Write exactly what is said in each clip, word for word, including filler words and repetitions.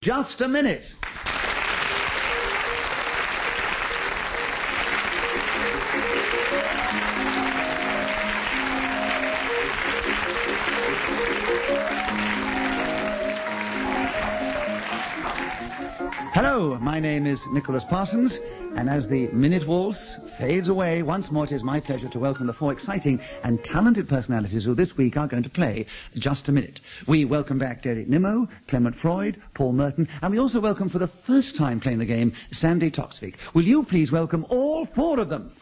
Just a minute. Hello, my name is Nicholas Parsons, and as the minute waltz fades away, once more it is my pleasure to welcome the four exciting and talented personalities who this week are going to play Just a Minute. We welcome back Derek Nimmo, Clement Freud, Paul Merton, and we also welcome for the first time playing the game, Sandy Toksvig. Will you please welcome all four of them?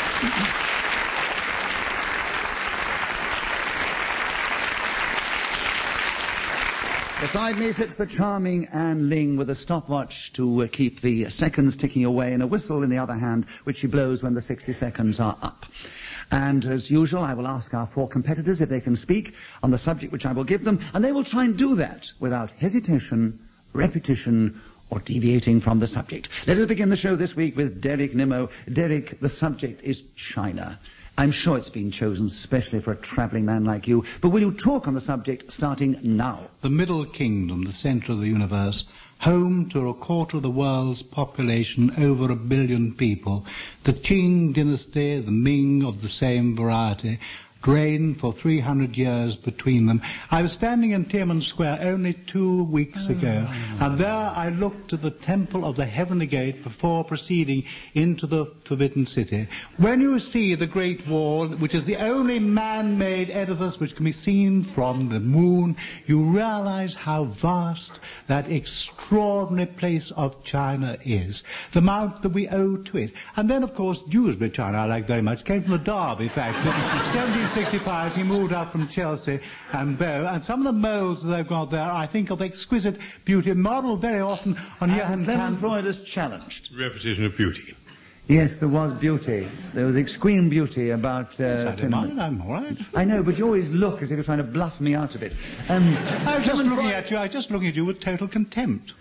Beside me sits the charming Anne Ling with a stopwatch to uh, keep the seconds ticking away and a whistle in the other hand, which she blows when the sixty seconds are up. And as usual, I will ask our four competitors if they can speak on the subject which I will give them, and they will try and do that without hesitation, repetition, or deviating from the subject. Let us begin the show this week with Derek Nimmo. Derek, the subject is China. I'm sure it's been chosen specially for a travelling man like you, but will you talk on the subject starting now? The Middle Kingdom, the centre of the universe, home to a quarter of the world's population, over a billion people. The Qing dynasty, the Ming of the same variety, reigned for three hundred years between them. I was standing in Tiananmen Square only two weeks ago, and there I looked at the Temple of the Heavenly Gate before proceeding into the Forbidden City. When you see the Great Wall, which is the only man-made edifice which can be seen from the moon, you realize how vast that extraordinary place of China is, the amount that we owe to it. And then, of course, Dewsbury China, I like very much, came from the Derby factory. seventeen sixty-five, he moved up from Chelsea and Bow, and some of the moulds that they've got there, I think, of exquisite beauty, modelled very often on Johann Clement Freud is challenged. Repetition of beauty. Yes, there was beauty. There was extreme beauty about... Uh, yes, I don't mind, I'm all right. I know, but you always look as if you're trying to bluff me out of it. Um, I was just looking Freud... at you, I was just looking at you with total contempt.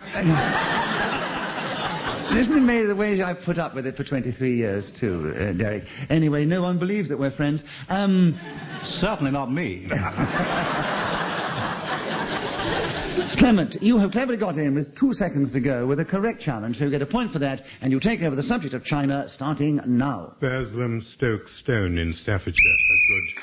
Isn't it made the way I've put up with it for twenty-three years, too, uh, Derek? Anyway, no one believes that we're friends. Um... Certainly not me. Clement, you have cleverly got in with two seconds to go with a correct challenge, so you get a point for that, and you take over the subject of China starting now. Burslem Stoke Stone in Staffordshire. A good...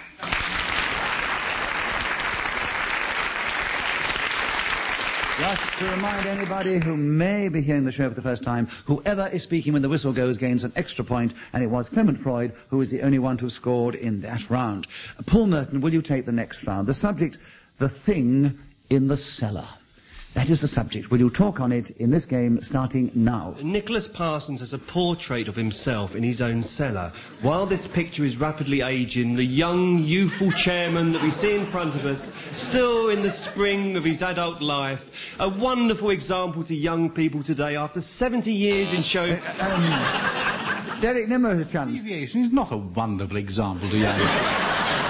Just to remind anybody who may be hearing the show for the first time, whoever is speaking when the whistle goes gains an extra point, and it was Clement Freud who is the only one to have scored in that round. Paul Merton, will you take the next round? The subject, the thing in the cellar. That is the subject. Will you talk on it in this game starting now? Nicholas Parsons has a portrait of himself in his own cellar. While this picture is rapidly aging, the young, youthful chairman that we see in front of us, still in the spring of his adult life, a wonderful example to young people today after seventy years in show... Uh, um, Derek Nimmo has a chance. Deviation is not a wonderful example to young people.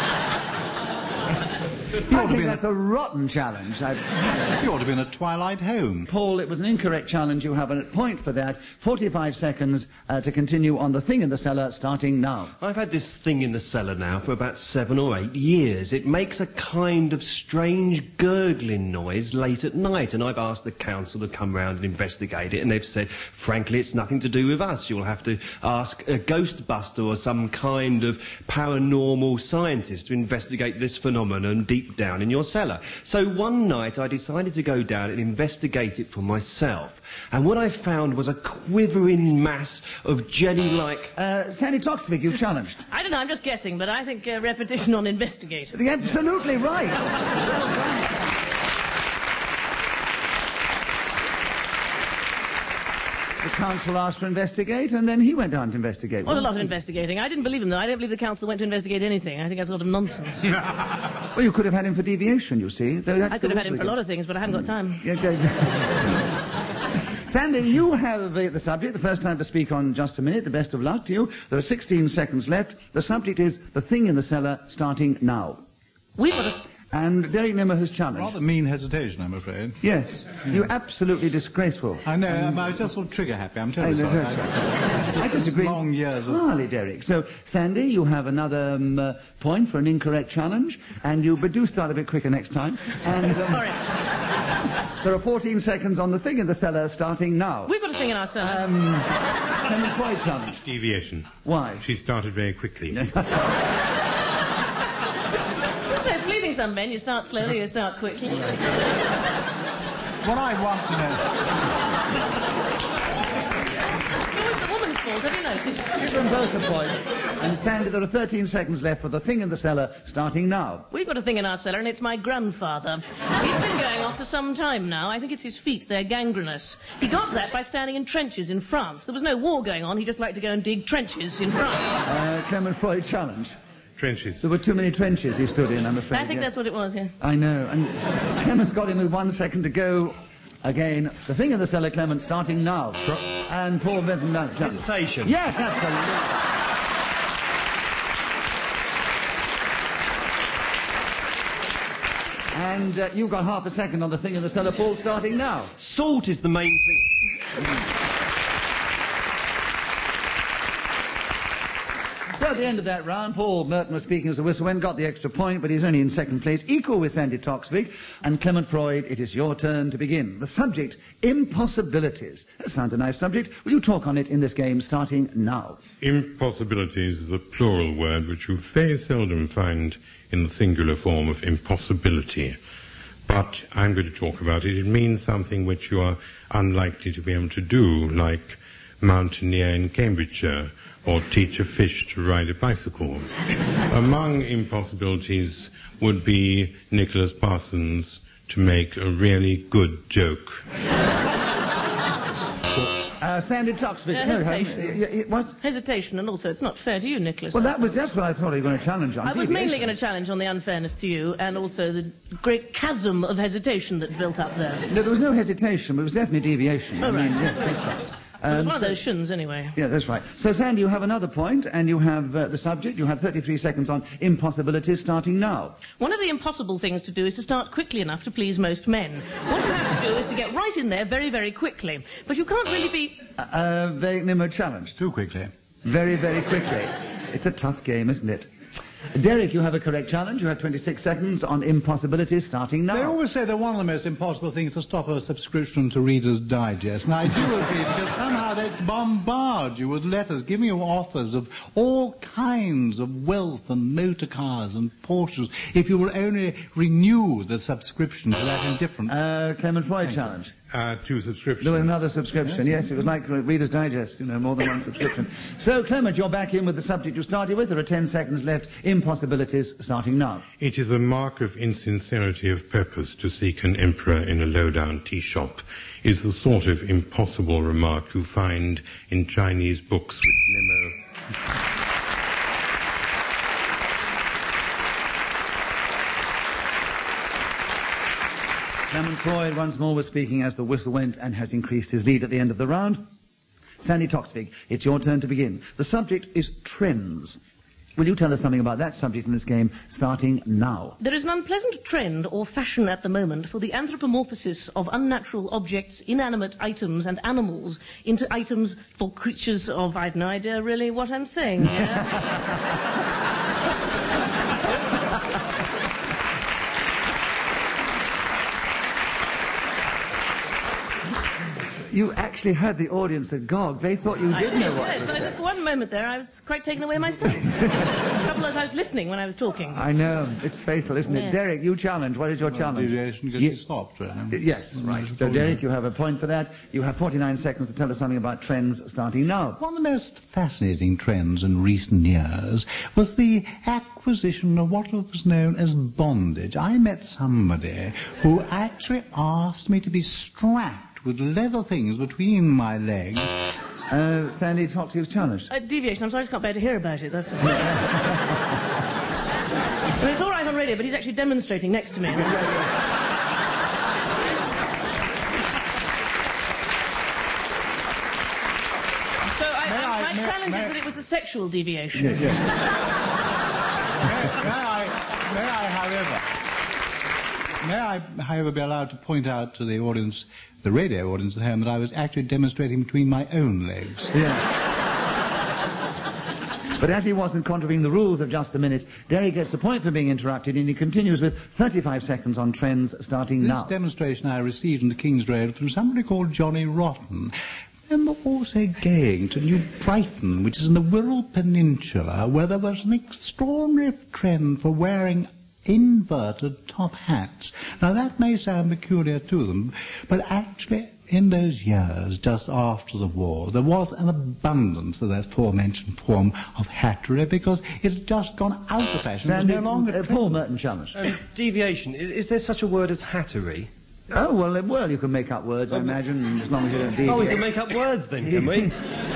I think that's a rotten challenge. I've... You ought to be in a Twilight home. Paul, it was an incorrect challenge. You have a point for that. forty-five seconds uh, to continue on the thing in the cellar, starting now. I've had this thing in the cellar now for about seven or eight years. It makes a kind of strange gurgling noise late at night, and I've asked the council to come round and investigate it, and they've said, frankly, it's nothing to do with us. You'll have to ask a Ghostbuster or some kind of paranormal scientist to investigate this phenomenon deep down in your cellar. So one night I decided to go down and investigate it for myself. And what I found was a quivering mass of jelly-like... Uh, Sandy Toksvig, you've challenged. I don't know, I'm just guessing, but I think uh, repetition on investigate. Absolutely right. Well done. The council asked to investigate, and then he went on to investigate. What a lot of investigating. I didn't believe him, though. I don't believe the council went to investigate anything. I think that's a lot of nonsense. Well, you could have had him for deviation, you see. I could have had him for a lot of things, but I haven't got time. Yeah, Sandy, you have uh, the subject, the first time to speak on Just a Minute. The best of luck to you. There are sixteen seconds left. The subject is the thing in the cellar, starting now. We've got a... And Derek Nimmo has challenged. Rather mean hesitation, I'm afraid. Yes. Yeah. You're absolutely disgraceful. I know. Um, I was just sort of trigger happy. I'm terribly sorry. I, I disagree long years entirely, of... Derek. So, Sandy, you have another um, uh, point for an incorrect challenge, and you but do start a bit quicker next time. And, sorry. There are fourteen seconds on the thing in the cellar, starting now. We've got a thing in our cellar. Um, Clement Freud challenge. Deviation. Why? She started very quickly. It's so pleasing some men. You start slowly, you start quickly. What I want to know... It's always the woman's fault, have you noticed? Give them both a point. And Sandy, there are thirteen seconds left for the thing in the cellar, starting now. We've got a thing in our cellar, and it's my grandfather. He's been going off for some time now. I think it's his feet. They're gangrenous. He got that by standing in trenches in France. There was no war going on. He just liked to go and dig trenches in France. Uh, Clement Freud challenge. Trenches. There were too many trenches he stood in, I'm afraid. I think yes. that's what it was, yeah. I know. And Clement's got him with one second to go. Again, the thing in the cellar, Clement, starting now. Sure. And Paul Benton, no, just... Hesitation. Yes, absolutely. And uh, you've got half a second on the thing in the cellar, Paul, starting now. Salt is the main thing. So at the end of that round, Paul Merton was speaking as a whistle went, got the extra point, but he's only in second place, equal with Sandy Toksvig. And Clement Freud, it is your turn to begin. The subject, impossibilities. That sounds a nice subject. Will you talk on it in this game, starting now? Impossibilities is a plural word which you very seldom find in the singular form of impossibility. But I'm going to talk about it. It means something which you are unlikely to be able to do, like mountaineer in Cambridgeshire, or teach a fish to ride a bicycle. Among impossibilities would be Nicholas Parsons to make a really good joke. Uh, Sandy Toksvig. Uh, no, hesitation. y- y- y- what? Hesitation, and also it's not fair to you, Nicholas. Well, that was that's what I thought you were going to challenge on. I was Deviation. mainly going to challenge on the unfairness to you, and also the great chasm of hesitation that built up there. No, there was no hesitation, but it was definitely deviation. Oh, I mean, right. yes, that's right. It was Um, one of so- those shuns, anyway. Yeah, that's right. So, Sandy, you have another point, and you have uh, the subject. You have thirty-three seconds on impossibilities, starting now. One of the impossible things to do is to start quickly enough to please most men. What you have to do is to get right in there very, very quickly. But you can't really be... Uh, uh, very Nimmo challenge. Too quickly. Very, very quickly. It's a tough game, isn't it? Derek, you have a correct challenge. You have twenty-six seconds on impossibilities, starting now. They always say that one of the most impossible things is to stop a subscription to Reader's Digest. And I do agree, because somehow they bombard you with letters giving you offers of all kinds of wealth and motor cars and Porsches if you will only renew the subscription to that indifferent... Uh, Clement Freud challenge. Uh, two subscriptions. There was another subscription, yes. It was like Reader's Digest, you know, more than one subscription. So, Clement, you're back in with the subject you started with. There are ten seconds left. Impossibilities, starting now. It is a mark of insincerity of purpose to seek an emperor in a low-down tea shop. Is the sort of impossible remark you find in Chinese books which Nemo... Clement Freud once more was speaking as the whistle went and has increased his lead at the end of the round. Sandy Toksvig, it's your turn to begin. The subject is trends. Will you tell us something about that subject in this game, starting now? There is an unpleasant trend or fashion at the moment for the anthropomorphosis of unnatural objects, inanimate items and animals into items for creatures of... I've no idea really what I'm saying here. You actually heard the audience agog. They thought you I did did, know what yes. was I said. did. For one moment there, I was quite taken away myself. The trouble is I was listening when I was talking. I know. It's fatal, isn't it? Yes. Derek, you challenge. What is your challenge? Deviation because Ye- she stopped. Really. Yes, right. So, Derek, you have a point for that. You have forty-nine seconds to tell us something about trends starting now. One of the most fascinating trends in recent years was the acquisition of what was known as bondage. I met somebody who actually asked me to be strapped with leather things between my legs. Uh, Sandy, talk to your challenge. Uh, deviation, I'm sorry I just can't bear to hear about it, that's all. I mean, it's all right on radio, but he's actually demonstrating next to me. Uh, So I, May I, I- my may- challenge may- is that it was a sexual deviation. May, may I, may I, however, may I, however, be allowed to point out to the audience, the radio audience at home, that I was actually demonstrating between my own legs. Yeah. But as he wasn't contravening the rules of Just a Minute, Derek gets the point for being interrupted, and he continues with thirty-five seconds on trends starting This now. This demonstration I received in the King's Road from somebody called Johnny Rotten. I'm also going to New Brighton, which is in the Wirral Peninsula, where there was an extraordinary trend for wearing inverted top hats. Now, that may sound peculiar to them, but actually, in those years, just after the war, there was an abundance of that aforementioned form of hattery because it had just gone out of fashion. Sandy, no longer uh, Paul Merton challenge. Um, deviation. Is, is there such a word as hattery? Oh, well, uh, well, you can make up words, I imagine, as long as you don't deviate. Oh, we can make up words then, can we?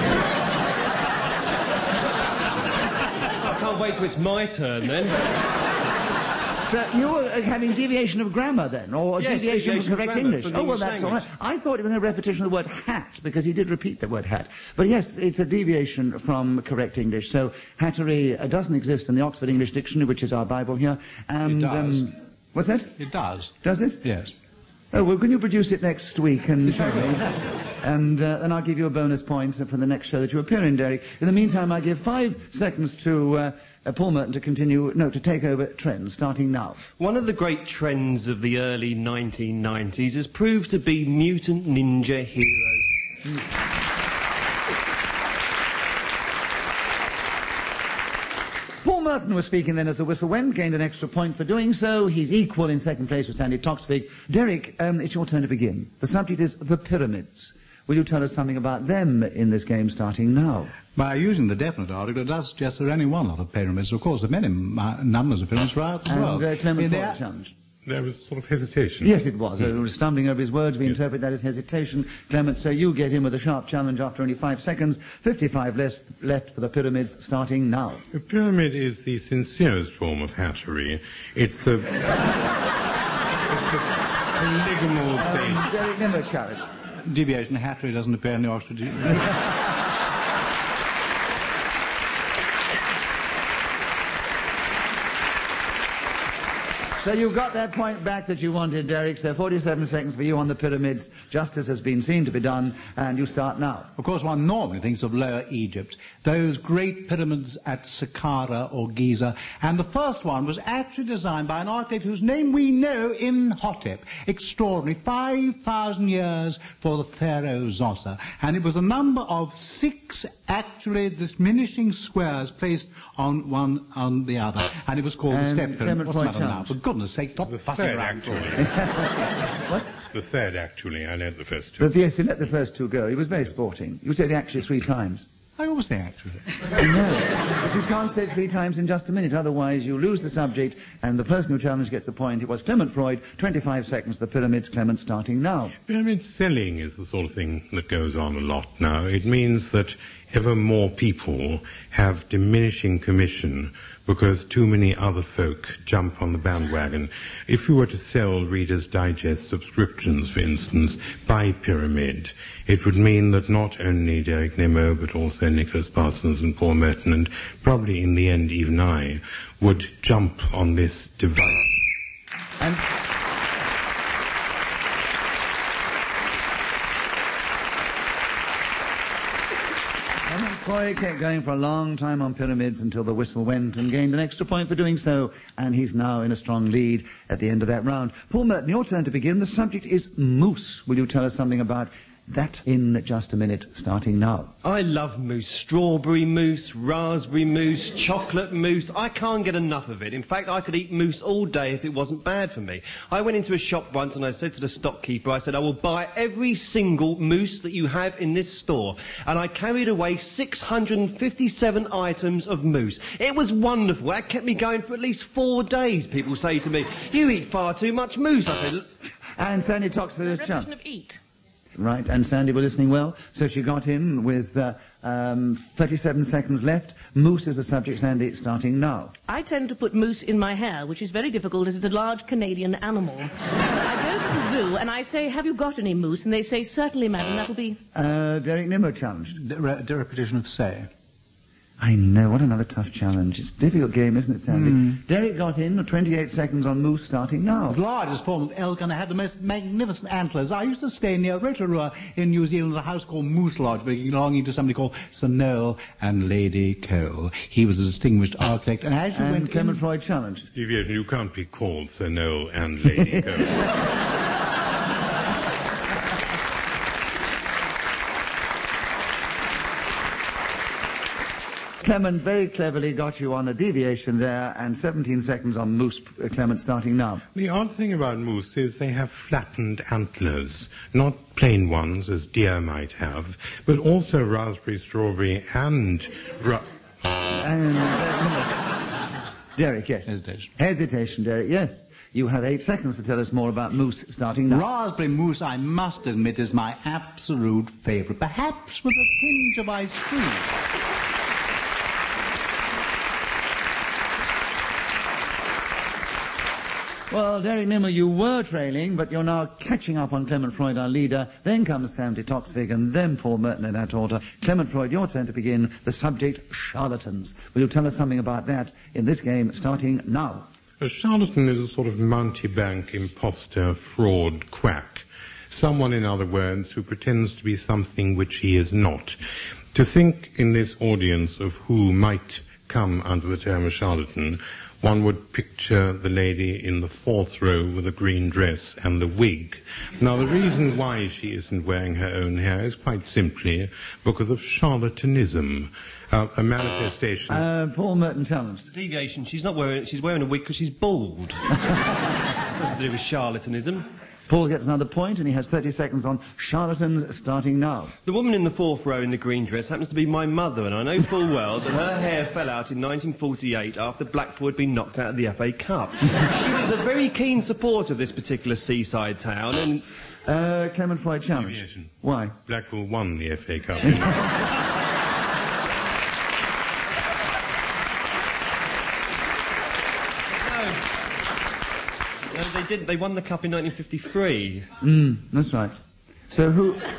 I can't wait till it's my turn then. So you were uh, having deviation of grammar then, or Yes, deviation, deviation of correct of grammar English? from the Oh, well, English that's all language. right. I thought it was a repetition of the word hat, because he did repeat the word hat. But yes, it's a deviation from correct English. So hattery uh, doesn't exist in the Oxford English Dictionary, which is our Bible here. And, It does. Um, what's that? It does. Does it? Yes. Oh, well, can you produce it next week and show me? And uh, then I'll give you a bonus point for the next show that you appear in, Derek. In the meantime, I give five seconds to uh, uh, Paul Merton to continue, no, to take over trends, starting now. One of the great trends of the early nineteen nineties has proved to be mutant ninja heroes. Paul Merton was speaking then as the whistle went, gained an extra point for doing so. He's equal in second place with Sandy Toksvig. Derek, um, it's your turn to begin. The subject is the pyramids. Will you tell us something about them in this game starting now? By using the definite article, it does suggest there are only one lot of pyramids. Of course, there are many uh, numbers of pyramids throughout the And world. uh, Clement In for the the a- challenge. There was sort of hesitation. Yes, it was. Uh, stumbling over his words. We interpret that as hesitation. Clement, so you get in with a sharp challenge after only five seconds. fifty-five less left for the pyramids starting now. A pyramid is the sincerest form of hattery. It's a... it's a polygonal base. Um, Derek Nimmer challenge. Deviation hattery doesn't appear in the Oxford. So you got that point back that you wanted, Derek. So forty-seven seconds for you on the pyramids. Justice has been seen to be done, and you start now. Of course, one normally thinks of Lower Egypt, those great pyramids at Saqqara or Giza, and the first one was actually designed by an architect whose name we know, Imhotep. Extraordinary, five thousand years for the pharaoh Zoser, and it was a number of six actually diminishing squares placed on one on the other, and it was called And the step pyramid. Clement What's the matter Freud now? For goodness sake, stop The fussing third, around. actually. What? The third, actually. I learnt the first two. But yes, he let the first two go. He was very sporting. You said it actually three times. I always say actually. No, but you can't say it three times in just a minute, otherwise you lose the subject, and the person who challenged gets a point. It was Clement Freud, twenty-five seconds, the pyramids, Clement starting now. Pyramid selling is the sort of thing that goes on a lot now. It means that ever more people have diminishing commission because too many other folk jump on the bandwagon. If you were to sell Reader's Digest subscriptions, for instance, by pyramid, it would mean that not only Derek Nimmo, but also Nicholas Parsons and Paul Merton, and probably in the end even I, would jump on this device. And Clement Freud kept going for a long time on pyramids until the whistle went and gained an extra point for doing so, and he's now in a strong lead at the end of that round. Paul Merton, your turn to begin. The subject is mousse. Will you tell us something about that in just a minute, starting now? I love mousse. Strawberry mousse, raspberry mousse, chocolate mousse. I can't get enough of it. In fact, I could eat mousse all day if it wasn't bad for me. I went into a shop once and I said to the stockkeeper, I said, I will buy every single mousse that you have in this store. And I carried away six hundred fifty-seven items of mousse. It was wonderful. That kept me going for at least four days. People say to me, you eat far too much mousse. I said, And Sandy talks for this chance. Repetition of eat. Right, and Sandy were listening well, so she got in with uh, um, thirty-seven seconds left. Moose is the subject, Sandy, starting now. I tend to put moose in my hair, which is very difficult as it's a large Canadian animal. I go to the zoo and I say, have you got any moose? And they say, certainly, madam, that'll be... Uh, Derek Nimmo challenged. The, re- the repetition of say. I know, what another tough challenge. It's a difficult game, isn't it, Sandy? Mm. Derek got in, twenty-eight seconds on Moose starting now. The largest form of elk, and I had the most magnificent antlers. I used to stay near Rotorua in New Zealand, a house called Moose Lodge, belonging to somebody called Sir Noel and Lady Cole. He was a distinguished architect, and as you And went Clement in... Freud challenged. Deviation, you can't be called Sir Noel and Lady Cole. Clement very cleverly got you on a deviation there, and seventeen seconds on Moose. uh, Clement starting now. The odd thing about moose is they have flattened antlers, not plain ones as deer might have, but also raspberry, strawberry, and... Ra- And uh, Derek, yes. Hesitation. Hesitation, Derek, yes. You have eight seconds to tell us more about Moose starting now. Raspberry mousse, I must admit, is my absolute favourite, perhaps with a tinge of ice cream. Well, Derek Nimmer, you were trailing, but you're now catching up on Clement Freud, our leader. Then comes Sam de Toxvig, and then Paul Merton and that order. Clement Freud, your turn to begin. The subject, charlatans. Will you tell us something about that in this game, starting now? A charlatan is a sort of mountebank, imposter, fraud, quack. Someone, in other words, who pretends to be something which he is not. To think in this audience of who might come under the term a charlatan, one would picture the lady in the fourth row with a green dress and the wig. Now, the reason why she isn't wearing her own hair is quite simply because of charlatanism, uh, a manifestation. Uh, Paul Merton challenged. Deviation, she's not wearing, she's wearing a wig because she's bald. It's nothing to do with charlatanism. Paul gets another point, and he has thirty seconds on charlatans starting now. The woman in the fourth row in the green dress happens to be my mother, and I know full well that her hair fell out in nineteen forty-eight after Blackpool had been knocked out of the F A Cup. She was a very keen supporter of this particular seaside town, and... Uh, Clement Freud challenge. Deviation. Why? Blackpool won the F A Cup. No, they didn't. They won the cup in nineteen fifty-three. Mm, that's right. So who... What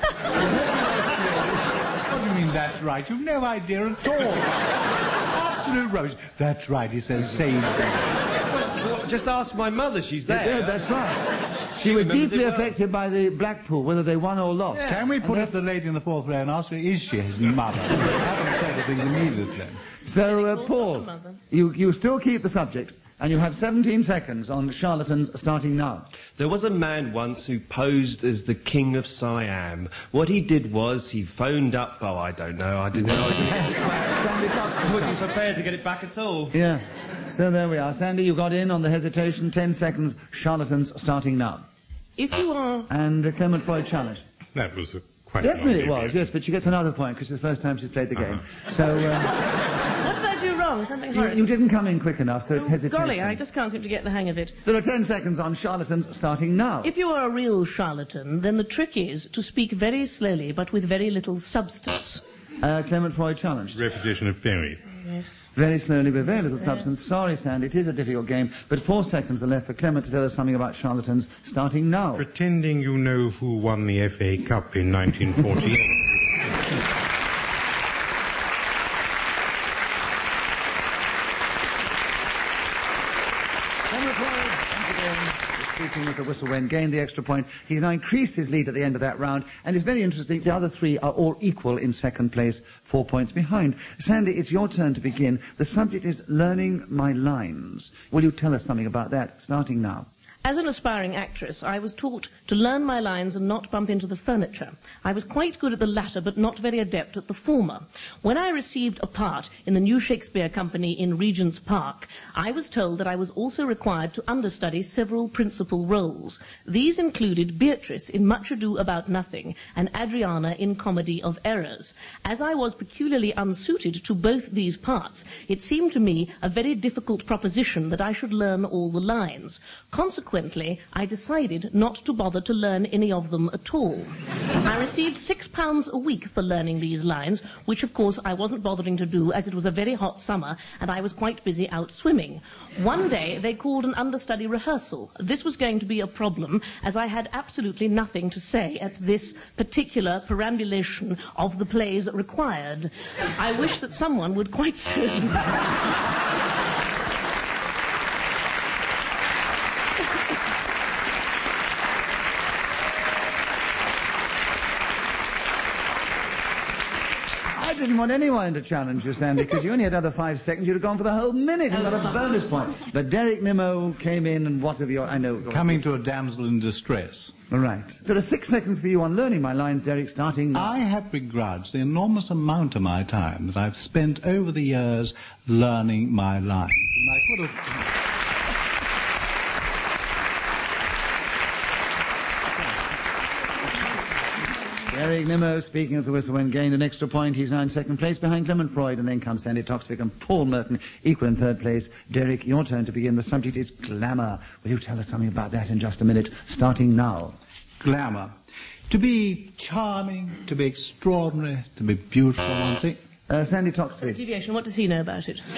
do you mean, that's right? You've no idea at all. Absolute rubbish. That's right, he says sagely. Well, just ask my mother, she's there. Yeah, that's right. She, She was remembers deeply it well. affected by the Blackpool, whether they won or lost. Can we put up the lady in the fourth row and ask her, is she his mother? I haven't said the things immediately. So, uh, Paul's Paul, not a mother. you, you still keep the subject, and you have seventeen seconds on charlatans starting now. There was a man once who posed as the king of Siam. What he did was he phoned up... Oh, I don't know. I didn't know. I Sandy Fox. wasn't prepared to get it back at all. Yeah. So there we are. Sandy, you got in on the hesitation. Ten seconds. Charlatans starting now. If you are... And uh, Clement Freud challenged. That was a quite Definitely it long was, yes, but she gets another point because it's the first time she's played the game. Uh-huh. So uh, What did I do wrong? Something you, horrible. you didn't come in quick enough, so it's Oh, hesitation. golly, I just can't seem to get the hang of it. There are ten seconds on charlatans starting now. If you are a real charlatan, then the trick is to speak very slowly but with very little substance. Uh, Clement Freud challenged. Repetition of very. Yes. Very slowly with very little substance. Sorry, Sandy, it is a difficult game, but four seconds are left for Clement to tell us something about charlatans starting now. Pretending you know who won the F A Cup in nineteen forty-eight. Clement Freud, once again, speaking with the whistle when gained the extra point. He's now increased his lead at the end of that round, and it's very interesting. The other three are all equal in second place, four points behind. Sandy, it's your turn to begin. The subject is learning my lines. Will you tell us something about that, starting now? As an aspiring actress, I was taught to learn my lines and not bump into the furniture. I was quite good at the latter, but not very adept at the former. When I received a part in the New Shakespeare Company in Regent's Park, I was told that I was also required to understudy several principal roles. These included Beatrice in Much Ado About Nothing and Adriana in Comedy of Errors. As I was peculiarly unsuited to both these parts, it seemed to me a very difficult proposition that I should learn all the lines. Consequently, consequently, I decided not to bother to learn any of them at all. I received six pounds a week for learning these lines, which of course I wasn't bothering to do as it was a very hot summer and I was quite busy out swimming. One day they called an understudy rehearsal. This was going to be a problem as I had absolutely nothing to say at this particular perambulation of the plays required. I wish that someone would quite soon... I didn't want anyone to challenge you, Sandy, because you only had another five seconds. You'd have gone for the whole minute and got a bonus point. But Derek Nimmo came in, and what have you... I know... Coming to a damsel in distress. All right. There are six seconds for you on learning my lines, Derek, starting now. I have begrudged the enormous amount of my time that I've spent over the years learning my lines. And I could have... Derek Nimmo, speaking as a whistle when gained an extra point. He's now in second place behind Clement Freud, and then comes Sandy Toksvig and Paul Merton, equal in third place. Derek, your turn to begin. The subject is glamour. Will you tell us something about that in just a minute, starting now? Glamour. To be charming, to be extraordinary, to be beautiful, one thing. Uh, Sandy Toksvig. Deviation, what does he know about it?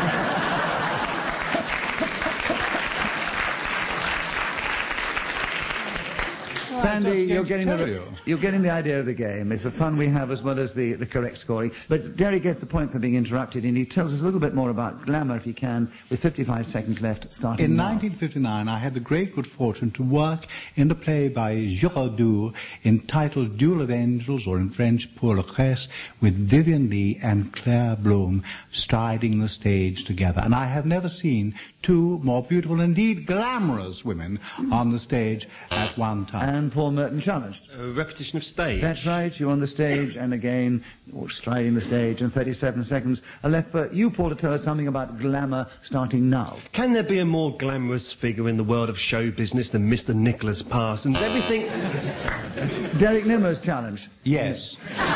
Sandy, you're getting, the, you. you're getting the idea of the game. It's the fun we have as well as the, the correct scoring. But Derek gets the point for being interrupted, and he tells us a little bit more about glamour, if he can, with fifty-five seconds left, starting In now. nineteen fifty-nine, I had the great good fortune to work in the play by Giraudoux entitled Duel of Angels, or in French, Pour le Reste, with Vivian Leigh and Claire Bloom striding the stage together. And I have never seen two more beautiful, indeed glamorous women on the stage at one time. And Paul Merton challenged. A repetition of stage. That's right, you're on the stage, and again, striding the stage, and thirty-seven seconds are left for you, Paul, to tell us something about glamour, starting now. Can there be a more glamorous figure in the world of show business than Mister Nicholas Parsons? Everything... Derek Nimmo's challenge. Yes.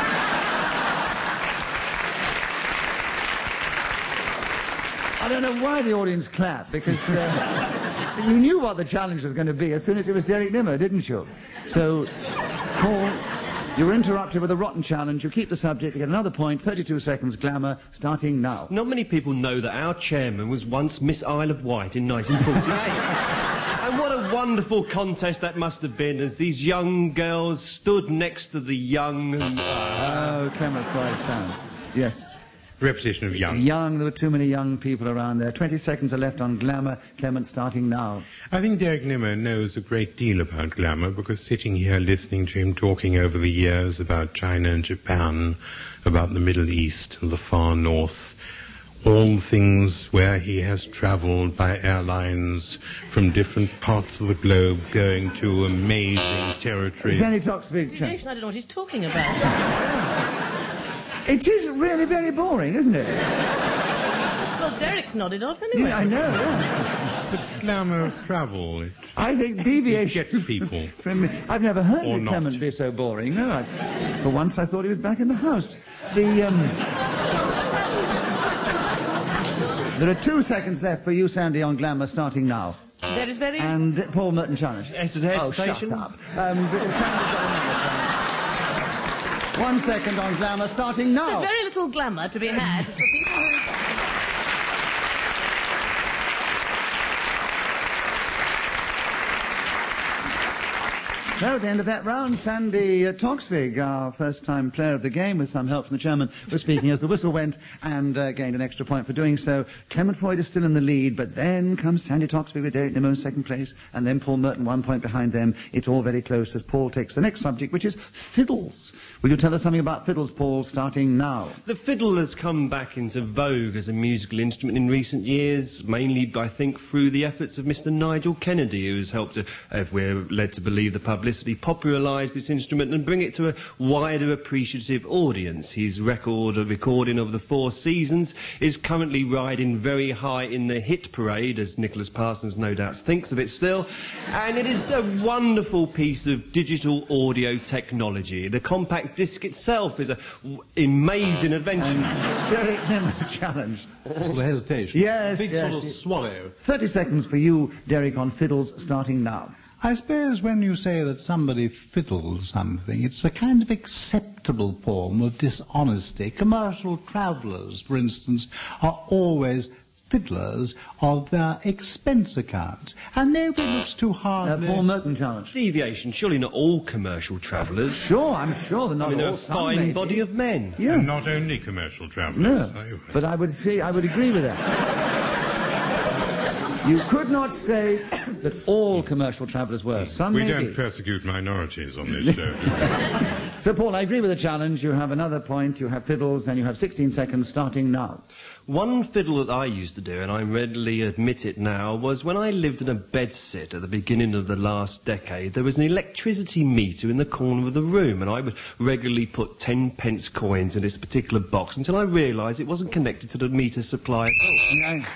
I don't know why the audience clapped, because uh, you knew what the challenge was going to be as soon as it was Derek Nimmo, didn't you? So, Paul, you were interrupted with a rotten challenge. You keep the subject, you get another point, thirty-two seconds, glamour, starting now. Not many people know that our chairman was once Miss Isle of Wight in nineteen forty-eight. And what a wonderful contest that must have been as these young girls stood next to the young... Uh, oh, Clement Freud sounds. Yes. Repetition of young. Young, there were too many young people around there. twenty seconds are left on glamour. Clement, starting now. I think Derek Nimmo knows a great deal about glamour, because sitting here listening to him talking over the years about China and Japan, about the Middle East and the far north, all things where he has travelled by airlines from different parts of the globe going to amazing territory. Sandy Toksvig. Deviation, I don't know what he's talking about. It is really very boring, isn't it? Well, Derek's nodded off anyway. Yeah, I know, yeah. The glamour of travel. It, I think it deviation... gets people. From, I've never heard Or of not. Clement be so boring. No, I, for once I thought he was back in the house. The, um... There are two seconds left for you, Sandy, on glamour, starting now. There is very... And Paul Merton challenge. Exit Air Oh, Station. shut up. Um, Sandy's got another. One second on glamour, starting now. There's very little glamour to be had for people who... So at the end of that round, Sandy uh, Toksvig, our first-time player of the game, with some help from the chairman, was speaking as the whistle went, and uh, gained an extra point for doing so. Clement Freud is still in the lead, but then comes Sandy Toksvig with Derek Nimmo in second place, and then Paul Merton one point behind them. It's all very close as Paul takes the next subject, which is fiddles. Will you tell us something about fiddles, Paul, starting now? The fiddle has come back into vogue as a musical instrument in recent years, mainly, I think, through the efforts of Mister Nigel Kennedy, who's helped, to, if we're led to believe the publicity, tirelessly popularise this instrument and bring it to a wider appreciative audience. His record of recording of the Four Seasons is currently riding very high in the hit parade, as Nicholas Parsons no doubt thinks of it still, and it is a wonderful piece of digital audio technology. The compact disc itself is an amazing invention. Derek Nimmo challenged. Sort of hesitation. Yes, Big yes, sort of yes. swallow. thirty seconds for you, Derek, on fiddles, starting now. I suppose when you say that somebody fiddles something, it's a kind of acceptable form of dishonesty. Commercial travellers, for instance, are always fiddlers of their expense accounts, and nobody looks too hard. Uh, Paul Merton challenge. Deviation, surely not all commercial travellers. Sure, I'm sure they're not I mean, they're all. a Some fine maybe. body of men. Yeah. And not only commercial No, travellers. I- but I would say I would agree with that. You could not state that all commercial travellers were. Some we may don't be. persecute minorities on this show. do we? So, Paul, I agree with the challenge. You have another point. You have fiddles, and you have sixteen seconds starting now. One fiddle that I used to do, and I readily admit it now, was when I lived in a bedsit at the beginning of the last decade. There was an electricity meter in the corner of the room, and I would regularly put ten pence coins in this particular box until I realised it wasn't connected to the meter supply at all. Yeah.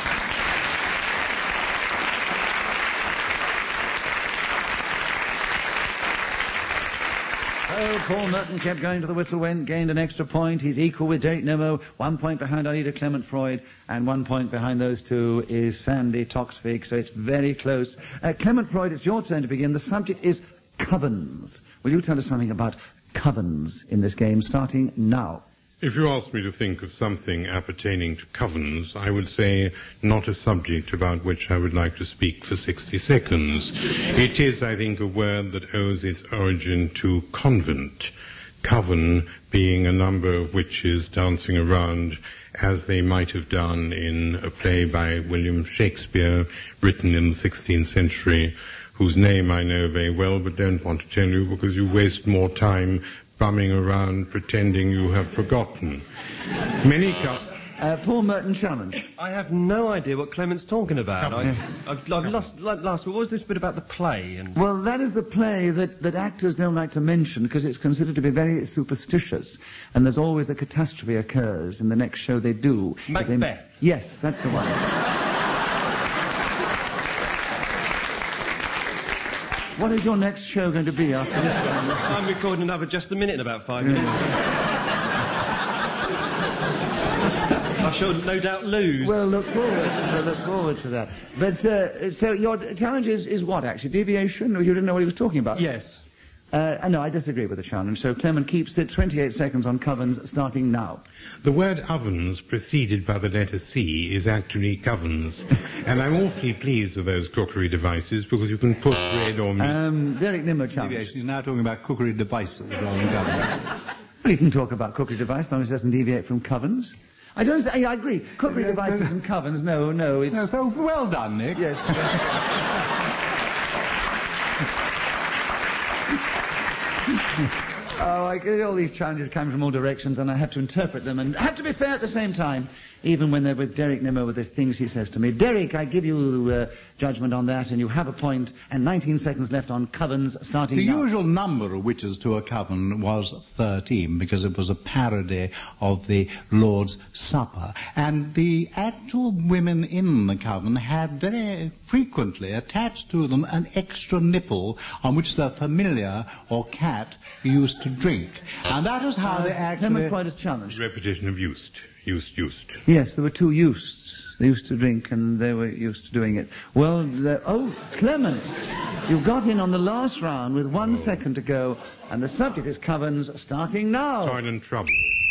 Oh, Paul Merton kept going to the whistle, went, gained an extra point. He's equal with Derek Nimmo. One point behind Anita Clement Freud, and one point behind those two is Sandy Toksvig, so it's very close. Uh, Clement Freud, it's your turn to begin. The subject is covens. Will you tell us something about covens in this game, starting now? If you asked me to think of something appertaining to covens, I would say not a subject about which I would like to speak for sixty seconds. It is, I think, a word that owes its origin to convent. Coven being a number of witches dancing around as they might have done in a play by William Shakespeare, written in the sixteenth century, whose name I know very well but don't want to tell you because you waste more time bumming around pretending you have forgotten. Many co- Uh, Paul Merton challenge. I have no idea what Clement's talking about. I, I've, I've lost, lost, what was this bit about the play? And Well, that is the play that, that actors don't like to mention because it's considered to be very superstitious, and there's always a catastrophe occurs in the next show they do. Macbeth. They, yes, that's the one. What is your next show going to be after this one? I'm recording another Just a Minute in about five minutes. I shall no doubt lose. Well, look forward. We'll look forward to that. But uh, so your challenge is, is what actually? Deviation? Or you didn't know what he was talking about? Yes. Uh, no, I disagree with the challenge. So Clement keeps it. twenty-eight seconds on covens, starting now. The word ovens preceded by the letter C is actually covens. And I'm awfully pleased with those cookery devices because you can put bread or meat. Um, Derek Nimmo challenge. Deviation. He's now talking about cookery devices rather than government. Well, you can talk about cookery device as long as it doesn't deviate from covens. I don't say, I agree. Cookery devices and covens, no, no, it's... No, so well done, Nick. Yes. Oh, I get all these challenges coming from all directions, and I have to interpret them, and have to be fair at the same time, even when they're with Derek Nimmo with the things he says to me. Derek, I give you uh, judgment on that, and you have a point, and nineteen seconds left on covens, starting The now. usual number of witches to a coven was thirteen, because it was a parody of the Lord's Supper. And the actual women in the coven had very frequently attached to them an extra nipple on which their familiar or cat used to drink. And that is how they actually... Clement Freud is challenged. Repetition of used. Used, used. Yes, there were two youths. They used to drink, and they were used to doing it. Well, the, oh, Clement, you got in on the last round with one Oh. second to go, and the subject is covens, starting now. Toil and trouble.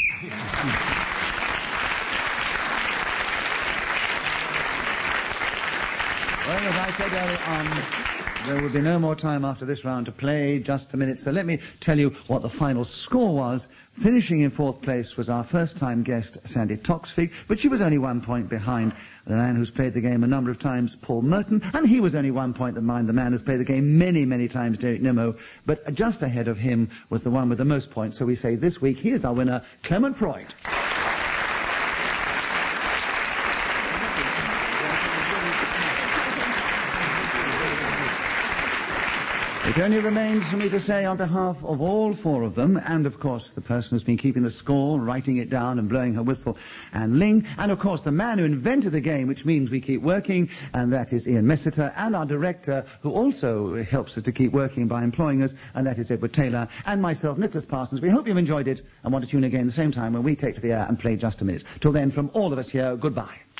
Well, as I said earlier on, there will be no more time after this round to play, just a minute. So let me tell you what the final score was. Finishing in fourth place was our first-time guest, Sandy Toksvig, but she was only one point behind the man who's played the game a number of times, Paul Merton, and he was only one point behind the man who's played the game many, many times, Derek Nimmo. But just ahead of him was the one with the most points. So we say this week, here's our winner, Clement Freud. It only remains for me to say on behalf of all four of them, and of course the person who's been keeping the score, writing it down and blowing her whistle, and Ling, and of course the man who invented the game, which means we keep working, and that is Ian Messiter, and our director, who also helps us to keep working by employing us, and that is Edward Taylor, and myself, Nicholas Parsons. We hope you've enjoyed it, and want to tune again the same time when we take to the air and play Just a Minute. Till then, from all of us here, goodbye.